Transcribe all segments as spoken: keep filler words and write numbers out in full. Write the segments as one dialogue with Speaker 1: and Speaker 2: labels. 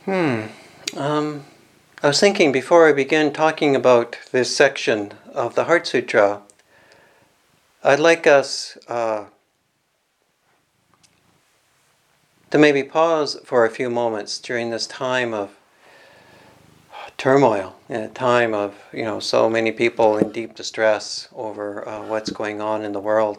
Speaker 1: Hmm. Um, I was thinking before I begin talking about this section of the Heart Sutra, I'd like us uh, to maybe pause for a few moments during this time of turmoil, a time of, you know, so many people in deep distress over uh, what's going on in the world.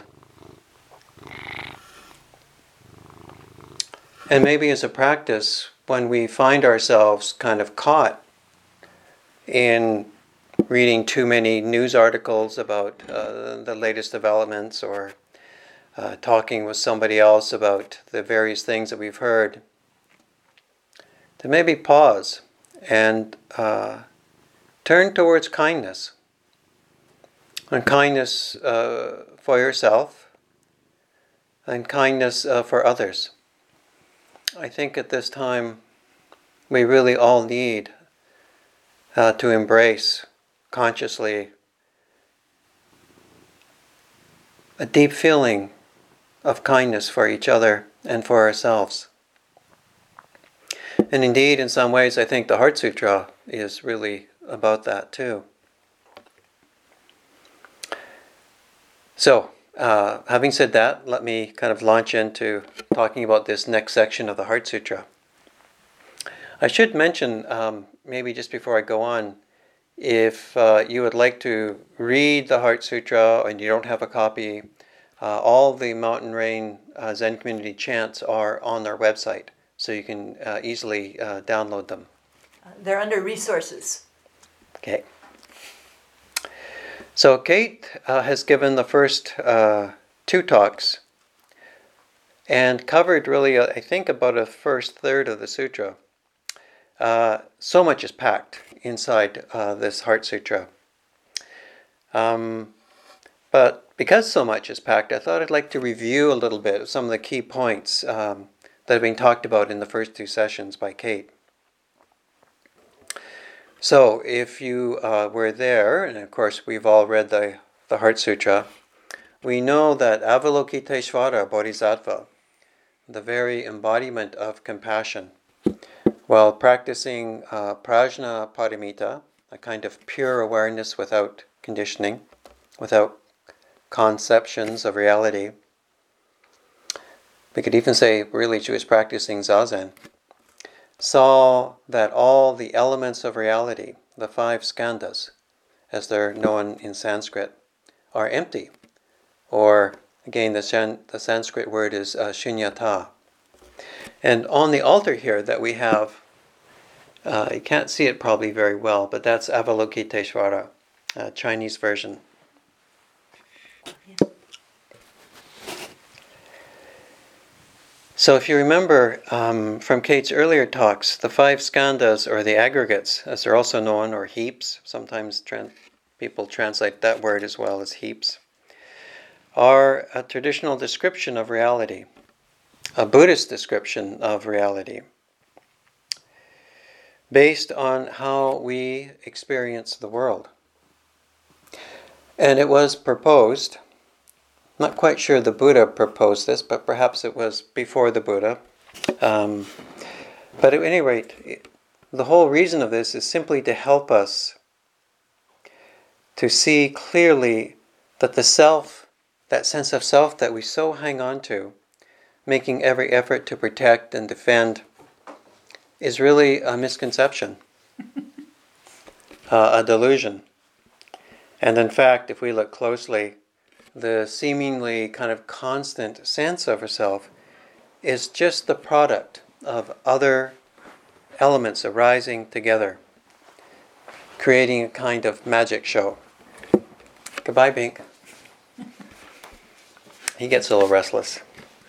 Speaker 1: And maybe as a practice, when we find ourselves kind of caught in reading too many news articles about uh, the latest developments, or uh, talking with somebody else about the various things that we've heard, to maybe pause and uh, turn towards kindness. And kindness uh, for yourself, and kindness uh, for others. I think at this time we really all need uh, to embrace consciously a deep feeling of kindness for each other and for ourselves. And indeed, in some ways, I think the Heart Sutra is really about that too. So, uh, having said that, let me kind of launch into talking about this next section of the Heart Sutra. I should mention, um, maybe just before I go on, if uh, you would like to read the Heart Sutra and you don't have a copy, uh, all the Mountain Rain uh, Zen Community chants are on their website, so you can uh, easily uh, download them.
Speaker 2: Uh, they're under resources.
Speaker 1: Okay. So Kate uh, has given the first uh, two talks and covered really, uh, I think, about a first third of the sutra. Uh, so much is packed inside uh, this Heart Sutra. Um, but because so much is packed, I thought I'd like to review a little bit of some of the key points um, that have been talked about in the first two sessions by Kate. So if you uh, were there, and of course we've all read the, the Heart Sutra, we know that Avalokiteshvara Bodhisattva, the very embodiment of compassion, while practicing uh, prajna paramita, a kind of pure awareness without conditioning, without conceptions of reality. We could even say, really, she was practicing zazen. Saw that all the elements of reality, the five skandhas, as they're known in Sanskrit, are empty. Or, again, the, San- the Sanskrit word is uh, shunyata. And on the altar here that we have, uh, you can't see it probably very well, but that's Avalokiteshvara, uh, Chinese version.
Speaker 2: Yeah.
Speaker 1: So if you remember um, from Kate's earlier talks, the five skandhas, or the aggregates, as they're also known, or heaps, sometimes tran- people translate that word as well as heaps, are a traditional description of reality, a Buddhist description of reality, based on how we experience the world. And it was proposed, not quite sure the Buddha proposed this, but perhaps it was before the Buddha. Um, but at any rate, the whole reason of this is simply to help us to see clearly that the self, that sense of self that we so hang on to, making every effort to protect and defend, is really a misconception, uh, a delusion. And in fact, if we look closely, the seemingly kind of constant sense of ourself is just the product of other elements arising together, creating a kind of magic show. Goodbye, Bink. He gets a little restless.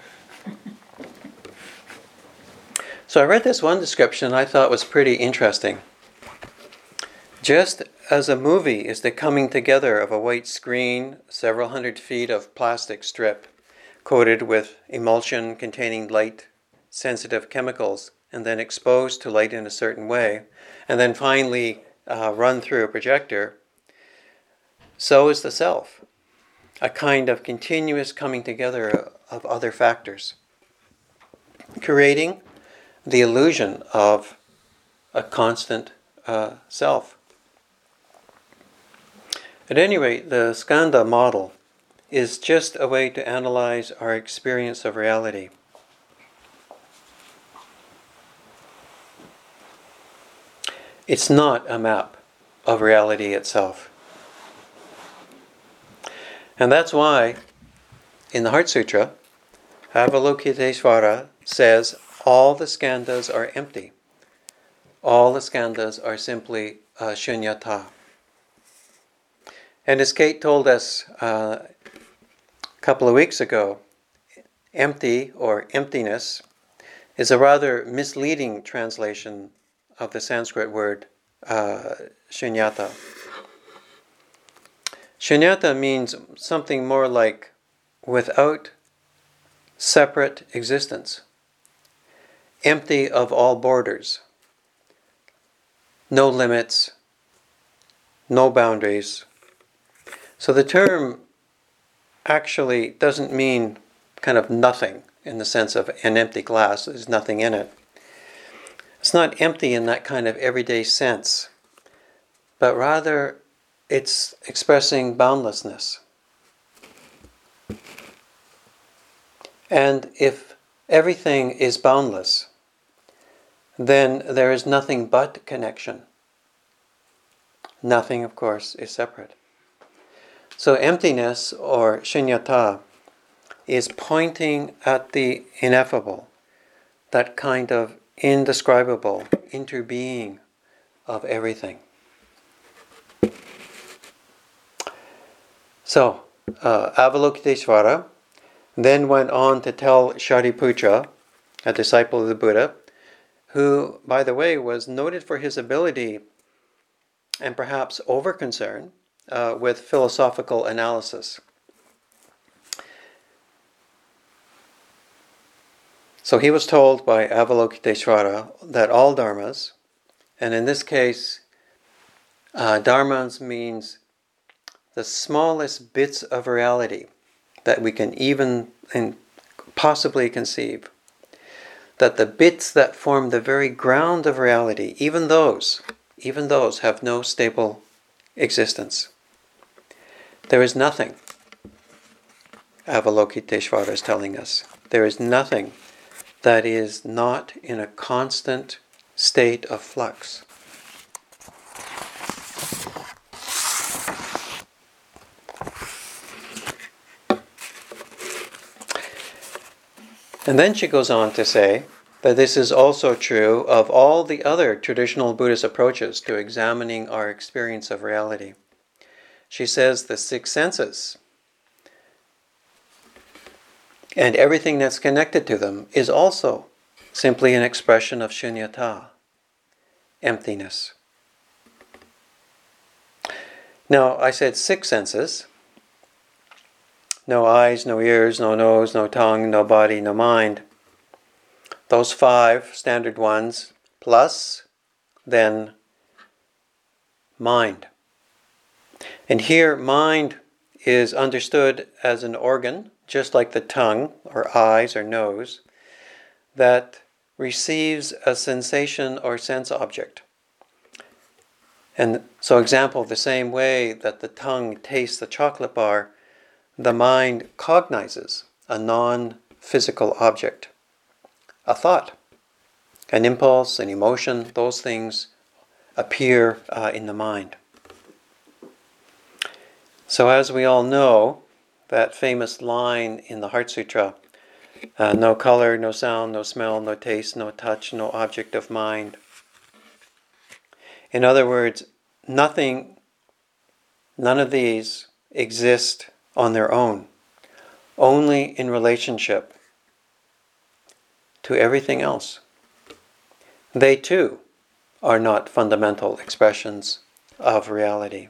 Speaker 1: So I read this one description I thought was pretty interesting. Just as a movie is the coming together of a white screen, several hundred feet of plastic strip coated with emulsion containing light-sensitive chemicals, and then exposed to light in a certain way, and then finally uh, run through a projector, so is the self, a kind of continuous coming together of other factors, creating the illusion of a constant uh, self. At any rate, the skandha model is just a way to analyze our experience of reality. It's not a map of reality itself. And that's why, in the Heart Sutra, Avalokiteshvara says all the skandhas are empty. All the skandhas are simply uh, shunyata. And as Kate told us uh, a couple of weeks ago, empty or emptiness is a rather misleading translation of the Sanskrit word uh, shunyata. Shunyata means something more like without separate existence, empty of all borders, no limits, no boundaries. So the term actually doesn't mean kind of nothing in the sense of an empty glass, there's nothing in it. It's not empty in that kind of everyday sense, but rather it's expressing boundlessness. And if everything is boundless, then there is nothing but connection. Nothing, of course, is separate. So emptiness, or shunyata, is pointing at the ineffable, that kind of indescribable interbeing of everything. So, uh, Avalokiteshvara then went on to tell Shariputra, a disciple of the Buddha, who, by the way, was noted for his ability and perhaps over-concern uh, with philosophical analysis. So he was told by Avalokiteshvara that all dharmas, and in this case, uh, dharmas means the smallest bits of reality that we can even and possibly conceive, that the bits that form the very ground of reality, even those, even those have no stable existence. There is nothing, Avalokiteshvara is telling us, there is nothing that is not in a constant state of flux. And then she goes on to say that this is also true of all the other traditional Buddhist approaches to examining our experience of reality. She says the six senses and everything that's connected to them is also simply an expression of shunyata, emptiness. Now, I said six senses. No eyes, no ears, no nose, no tongue, no body, no mind. Those five standard ones, plus then mind. And here, mind is understood as an organ, just like the tongue, or eyes, or nose, that receives a sensation or sense object. And so, example, the same way that the tongue tastes the chocolate bar, the mind cognizes a non-physical object, a thought, an impulse, an emotion. Those things appear uh, in the mind. So as we all know, that famous line in the Heart Sutra, uh, no color, no sound, no smell, no taste, no touch, no object of mind. In other words, nothing, none of these exist on their own, only in relationship to everything else. They too are not fundamental expressions of reality.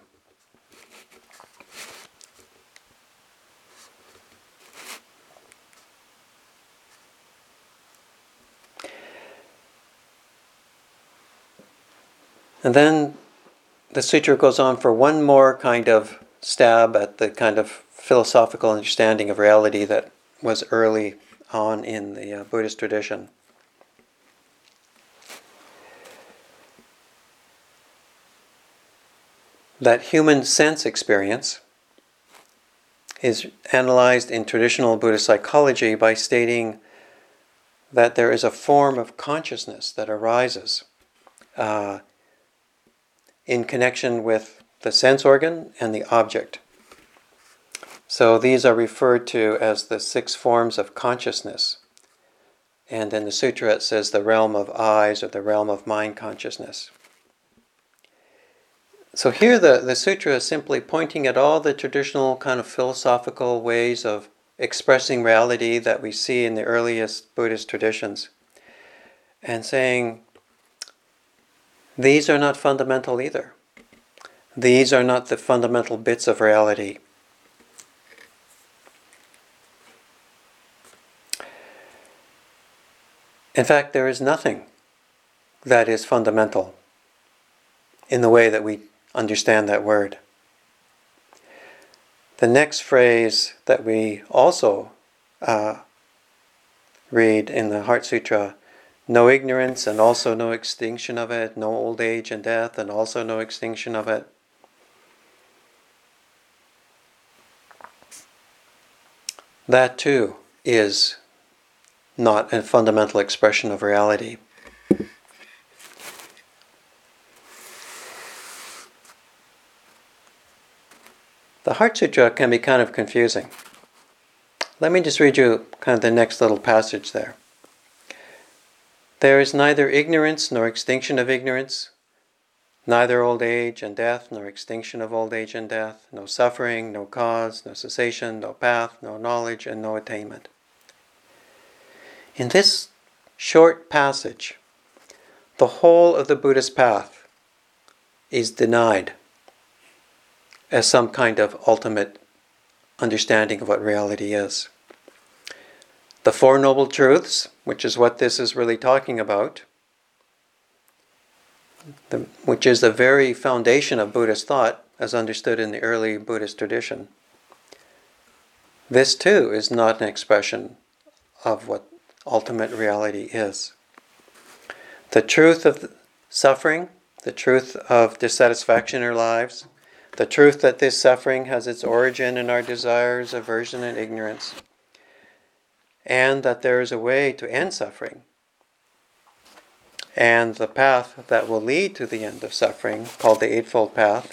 Speaker 1: And then the sutra goes on for one more kind of stab at the kind of philosophical understanding of reality that was early on in the uh, Buddhist tradition. that human sense experience is analyzed in traditional Buddhist psychology by stating that there is a form of consciousness that arises uh, in connection with the sense organ and the object. So these are referred to as the six forms of consciousness. And in the sutra it says the realm of eyes or the realm of mind consciousness. So here the, the sutra is simply pointing at all the traditional kind of philosophical ways of expressing reality that we see in the earliest Buddhist traditions and saying, these are not fundamental either. These are not the fundamental bits of reality. In fact, there is nothing that is fundamental in the way that we understand that word. The next phrase that we also uh, read in the Heart Sutra, no ignorance and also no extinction of it, no old age and death and also no extinction of it. That too is not a fundamental expression of reality. The Heart Sutra can be kind of confusing. Let me just read you kind of the next little passage there. There is neither ignorance nor extinction of ignorance, neither old age and death nor extinction of old age and death, no suffering, no cause, no cessation, no path, no knowledge, and no attainment. In this short passage, the whole of the Buddhist path is denied as some kind of ultimate understanding of what reality is. The Four Noble Truths, which is what this is really talking about, the, which is the very foundation of Buddhist thought as understood in the early Buddhist tradition, this too is not an expression of what ultimate reality is. The truth of suffering, the truth of dissatisfaction in our lives, the truth that this suffering has its origin in our desires, aversion, and ignorance, and that there is a way to end suffering, and the path that will lead to the end of suffering, called the Eightfold Path,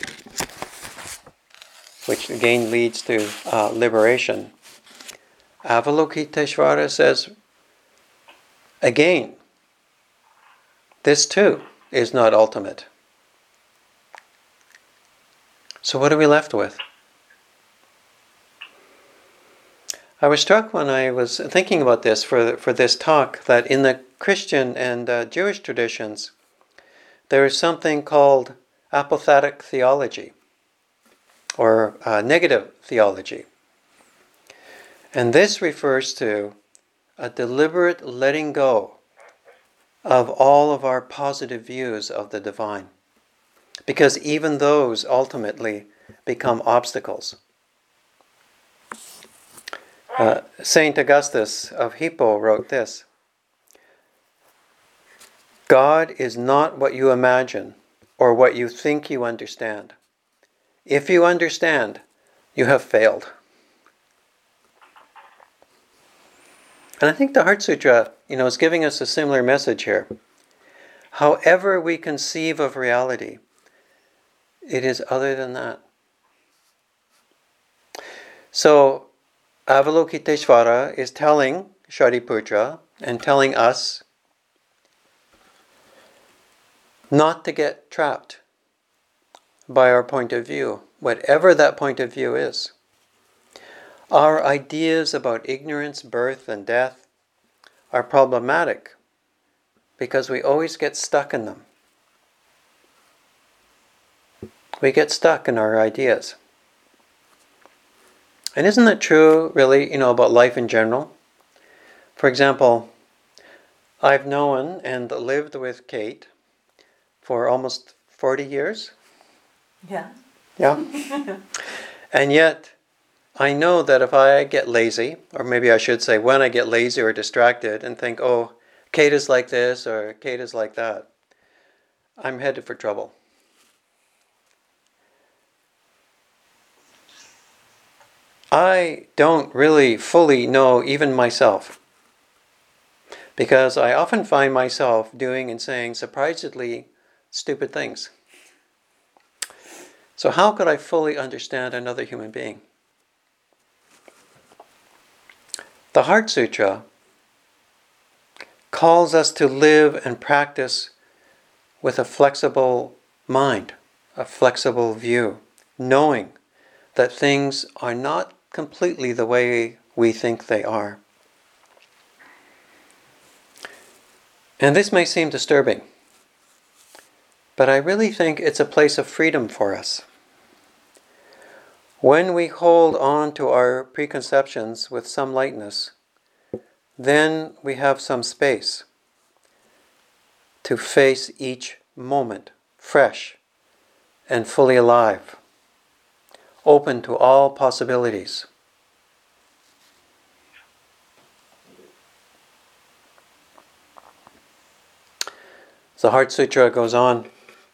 Speaker 1: which again leads to uh, liberation. Avalokiteshvara says, again, this too is not ultimate. So what are we left with? I was struck when I was thinking about this for, for this talk that in the Christian and uh, Jewish traditions, there is something called apathetic theology, or uh, negative theology. And this refers to a deliberate letting go of all of our positive views of the divine. Because even those ultimately become obstacles. Uh, Saint Augustus of Hippo wrote this: God is not what you imagine or what you think you understand. If you understand, you have failed. And I think the Heart Sutra, you know, is giving us a similar message here. However we conceive of reality, it is other than that. So, Avalokiteshvara is telling Shariputra and telling us not to get trapped by our point of view, whatever that point of view is. Our ideas about ignorance, birth, and death are problematic because we always get stuck in them. We get stuck in our ideas. And isn't that true, really, you know, about life in general? For example, I've known and lived with Kate for almost forty years.
Speaker 2: Yeah.
Speaker 1: Yeah. And yet, I know that if I get lazy, or maybe I should say when I get lazy or distracted and think, oh, Kate is like this or Kate is like that, I'm headed for trouble. I don't really fully know even myself, because I often find myself doing and saying surprisingly stupid things. So how could I fully understand another human being? The Heart Sutra calls us to live and practice with a flexible mind, a flexible view, knowing that things are not completely the way we think they are. And this may seem disturbing, but I really think it's a place of freedom for us. When we hold on to our preconceptions with some lightness, then we have some space to face each moment fresh and fully alive, open to all possibilities. The Heart Sutra goes on,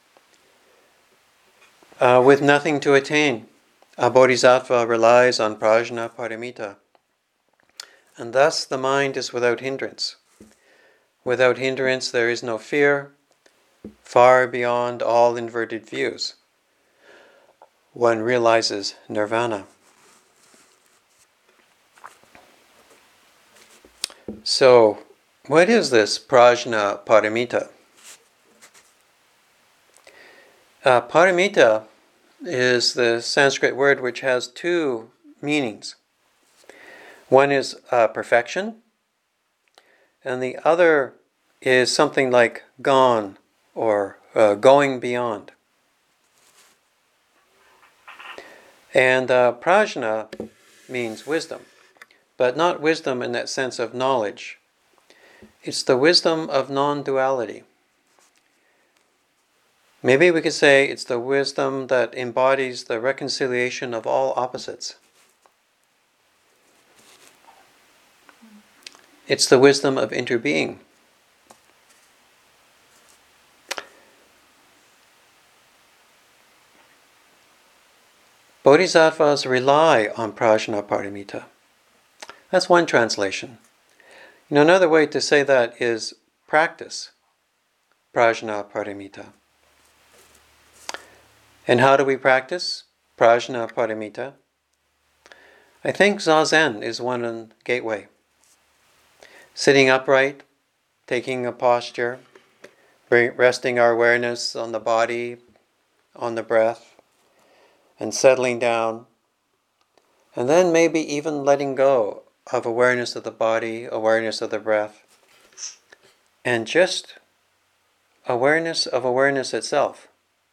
Speaker 1: uh, with nothing to attain, a bodhisattva relies on prajna paramita, and thus the mind is without hindrance. Without hindrance there is no fear, far beyond all inverted views. One realizes nirvana. So, what is this prajna paramita? Uh, paramita is the Sanskrit word which has two meanings. One is uh, perfection, and the other is something like gone or uh, going beyond. And uh, prajna means wisdom, but not wisdom in that sense of knowledge. It's the wisdom of non-duality. Maybe we could say it's the wisdom that embodies the reconciliation of all opposites. It's the wisdom of interbeing. Bodhisattvas rely on prajna paramita. That's one translation. You know, another way to say that is practice prajna paramita. And how do we practice prajna paramita? I think Zazen is one gateway. Sitting upright, taking a posture, resting our awareness on the body, on the breath, and settling down, and then maybe even letting go of awareness of the body, awareness of the breath, and just awareness of awareness itself.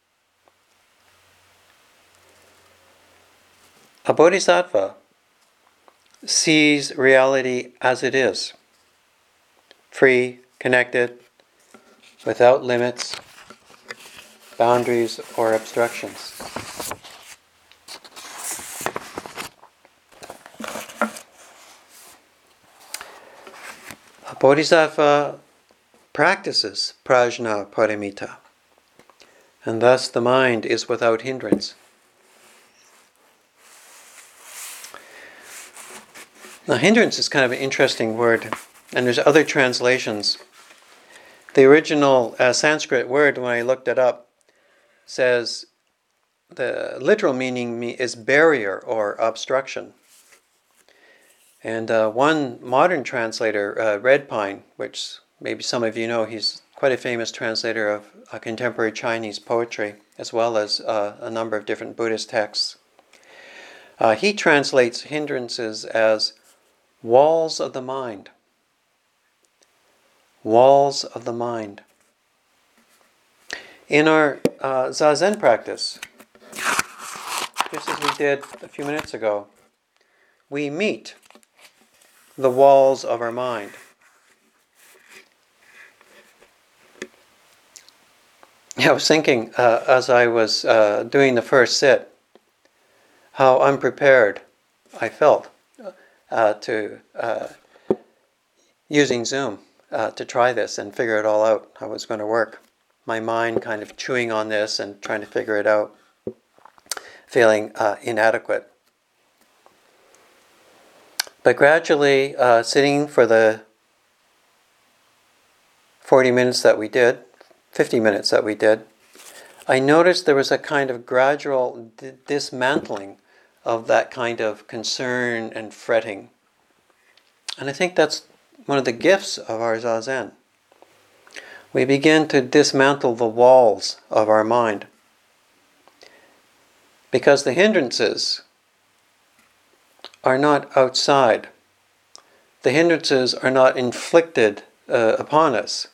Speaker 1: A bodhisattva sees reality as it is, free, connected, without limits, boundaries, or obstructions. A bodhisattva practices prajna paramita, and thus the mind is without hindrance. Now, hindrance is kind of an interesting word, and there's other translations. The original uh, Sanskrit word, when I looked it up, says the literal meaning is barrier or obstruction. And uh, one modern translator, uh, Redpine, which maybe some of you know, he's quite a famous translator of uh, contemporary Chinese poetry, as well as uh, a number of different Buddhist texts. Uh, he translates hindrances as walls of the mind. Walls of the mind. In our uh, Zazen practice, just as we did a few minutes ago, we meet the walls of our mind. I was thinking, uh, as I was uh, doing the first sit, how unprepared I felt uh, to uh, using Zoom uh, to try this and figure it all out, how it's going to work. My mind kind of chewing on this and trying to figure it out, feeling uh, inadequate. But gradually, uh, sitting for the forty minutes that we did, fifty minutes that we did, I noticed there was a kind of gradual d- dismantling of that kind of concern and fretting. And I think that's one of the gifts of our Zazen. We begin to dismantle the walls of our mind. Because the hindrances are not outside. The hindrances are not inflicted uh, upon us.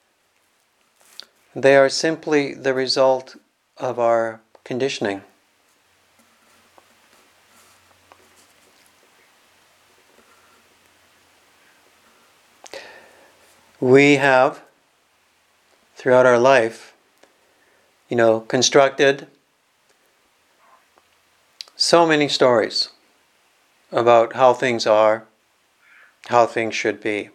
Speaker 1: They are simply the result of our conditioning. We have, throughout our life, you know, constructed so many stories about how things are, how things should be.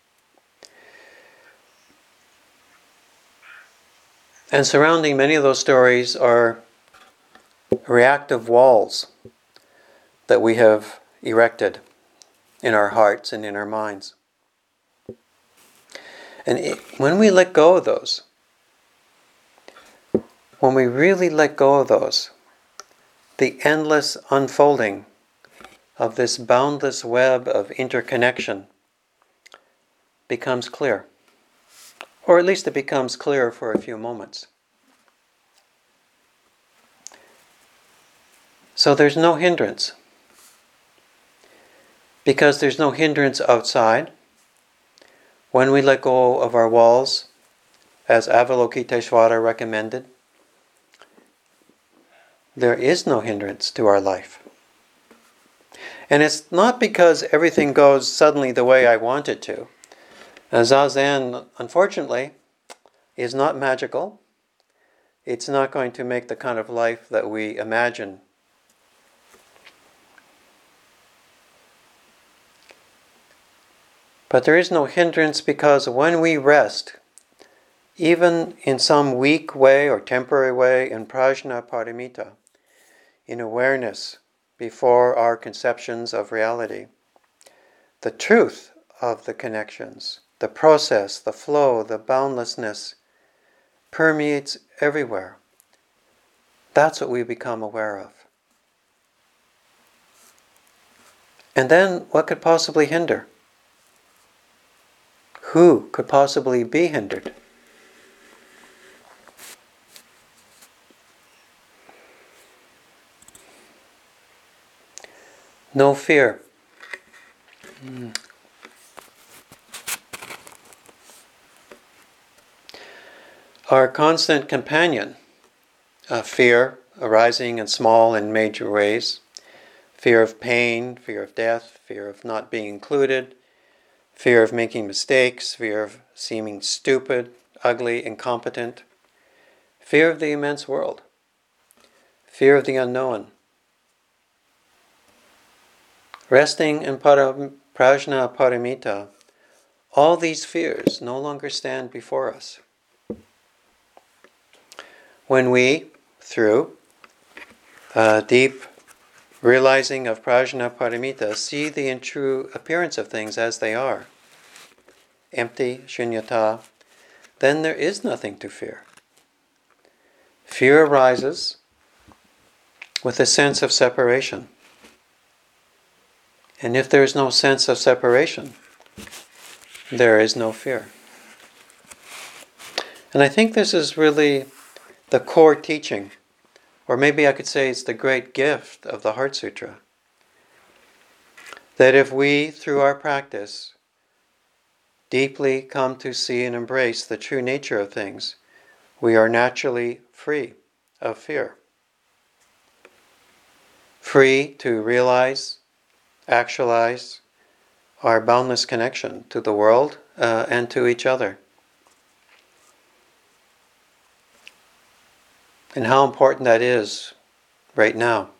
Speaker 1: And surrounding many of those stories are reactive walls that we have erected in our hearts and in our minds. And it, when we let go of those, when we really let go of those, the endless unfolding of this boundless web of interconnection becomes clear. Or at least it becomes clear for a few moments. So there's no hindrance. Because there's no hindrance outside, when we let go of our walls, as Avalokiteshvara recommended, there is no hindrance to our life. And it's not because everything goes suddenly the way I want it to. Zazen, unfortunately, is not magical. It's not going to make the kind of life that we imagine. But there is no hindrance because when we rest, even in some weak way or temporary way in prajnaparamita, in awareness before our conceptions of reality, the truth of the connections, the process, the flow, the boundlessness permeates everywhere. That's what we become aware of. And then what could possibly hinder? Who could possibly be hindered? No fear. Mm. Our constant companion, uh, fear arising in small and major ways, fear of pain, fear of death, fear of not being included, fear of making mistakes, fear of seeming stupid, ugly, incompetent, fear of the immense world, fear of the unknown. Resting in para, prajnaparamita, all these fears no longer stand before us. When we, through uh, deep realizing of prajnaparamita, see the true appearance of things as they are, empty, shunyata, then there is nothing to fear. Fear arises with a sense of separation. And if there is no sense of separation, there is no fear. And I think this is really the core teaching, or maybe I could say it's the great gift of the Heart Sutra. That if we, through our practice, deeply come to see and embrace the true nature of things, we are naturally free of fear. Free to realize, actualize our boundless connection to the world uh, and to each other. And how important that is right now.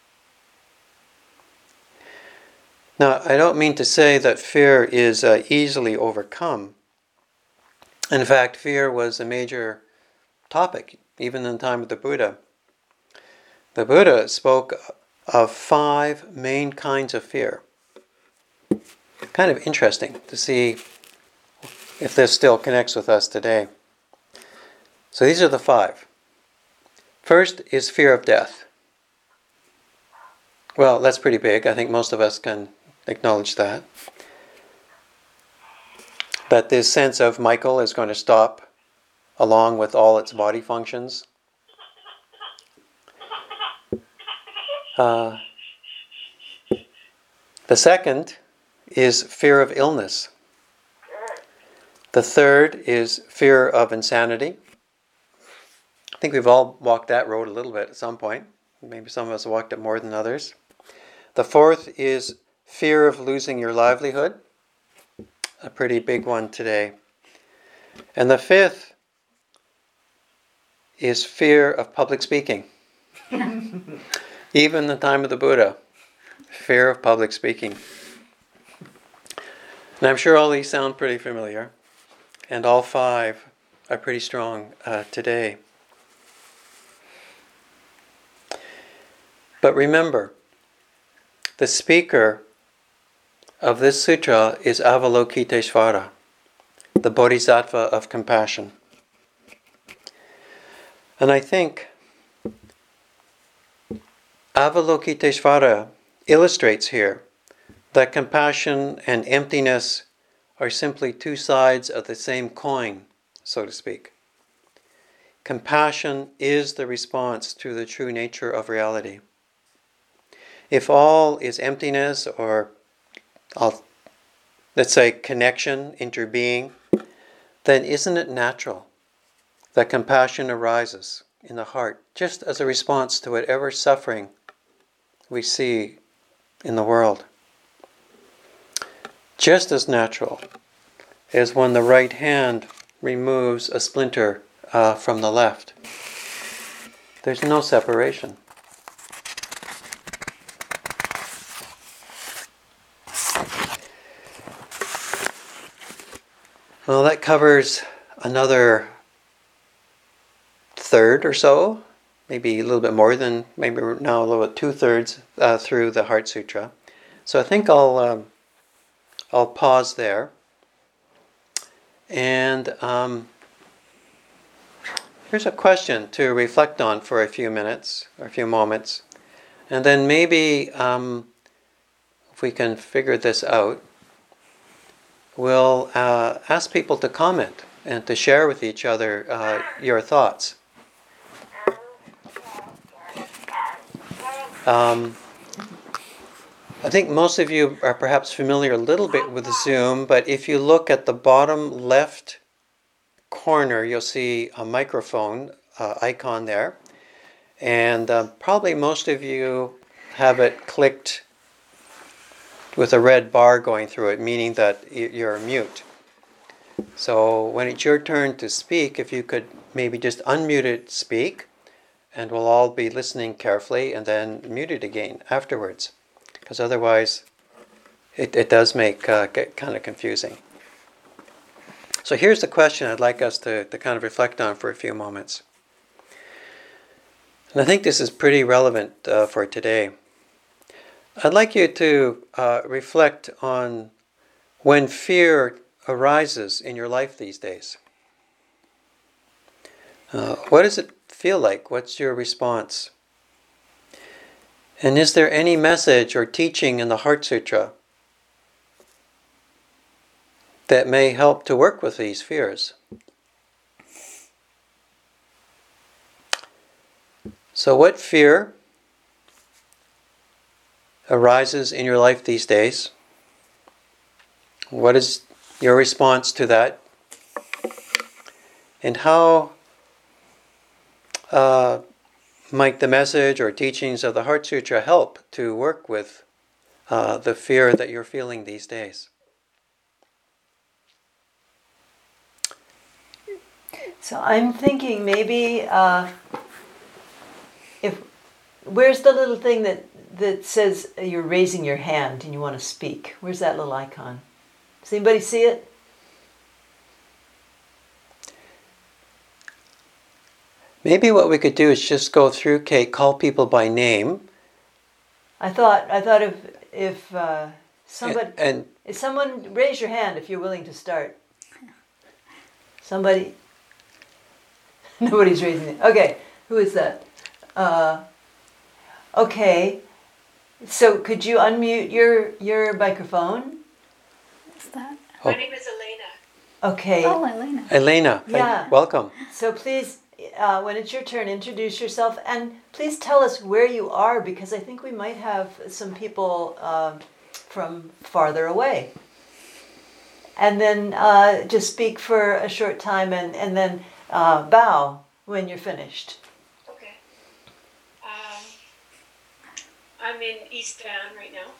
Speaker 1: Now, I don't mean to say that fear is uh, easily overcome. In fact, fear was a major topic, even in the time of the Buddha. The Buddha spoke of five main kinds of fear. kind of interesting to see if this still connects with us today. So these are the five. First is fear of death. Well, that's pretty big. I think most of us can acknowledge that. That this sense of Michael is going to stop along with all its body functions. Uh, the second is fear of illness. The third is fear of insanity. I think we've all walked that road a little bit at some point. Maybe some of us walked it more than others. The fourth is fear of losing your livelihood. A pretty big one today. And the fifth is fear of public speaking. Even in the time of the Buddha, fear of public speaking. And I'm sure all these sound pretty familiar, and all five are pretty strong uh, today. But remember, the speaker of this sutra is Avalokiteshvara, the Bodhisattva of compassion. And I think Avalokiteshvara illustrates here that compassion and emptiness are simply two sides of the same coin, so to speak. Compassion is the response to the true nature of reality. If all is emptiness or, I'll, let's say, connection, interbeing, then isn't it natural that compassion arises in the heart just as a response to whatever suffering we see in the world? Just as natural as when the right hand removes a splinter uh, from the left. There's no separation. Well, that covers another third or so, maybe a little bit more than, maybe we're now a little bit two-thirds uh, through the Heart Sutra. So I think I'll um, I'll pause there. And um, here's a question to reflect on for a few minutes, or a few moments. And then maybe, um, if we can figure this out, we'll uh, ask people to comment and to share with each other uh, your thoughts. Um, I think most of you are perhaps familiar a little bit with Zoom, but if you look at the bottom left corner, you'll see a microphone uh, icon there. And uh, probably most of you have it clicked with a red bar going through it, meaning that you're mute. So when it's your turn to speak, if you could maybe just unmute it, speak, and we'll all be listening carefully and then mute it again afterwards. Because otherwise it, it does make uh, get kind of confusing. So here's the question I'd like us to, to kind of reflect on for a few moments. And I think this is pretty relevant uh, for today. I'd like you to uh, reflect on when fear arises in your life these days. Uh, what does it feel like? What's your response? And is there any message or teaching in the Heart Sutra that may help to work with these fears? So what fear arises in your life these days? What is your response to that? And how uh, might the message or teachings of the Heart Sutra help to work with uh, the fear that you're feeling these days?
Speaker 2: So I'm thinking maybe uh, if where's the little thing that, that says you're raising your hand and you want to speak? Where's that little icon? Does anybody see it?
Speaker 1: Maybe what we could do is just go through, Kate, call people by name.
Speaker 2: I thought I thought if if uh, somebody
Speaker 1: And, and
Speaker 2: Is someone raise your hand if you're willing to start? Somebody? Nobody's raising it. Okay, who is that? Uh, okay, so could you unmute your your microphone?
Speaker 3: What's that?
Speaker 1: Oh.
Speaker 4: My name is Elena.
Speaker 2: Okay.
Speaker 3: Oh, Elena.
Speaker 1: Elena,
Speaker 2: Yeah.
Speaker 1: welcome.
Speaker 2: So please, uh, when it's your turn, introduce yourself and please tell us where you are because I think we might have some people uh, from farther away. And then uh, just speak for a short time and, and then uh, bow when you're finished.
Speaker 4: Okay. Um, I'm in East Van right now.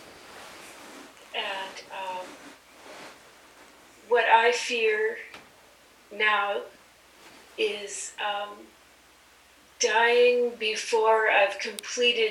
Speaker 4: And um, what I fear now is um, dying before I've completed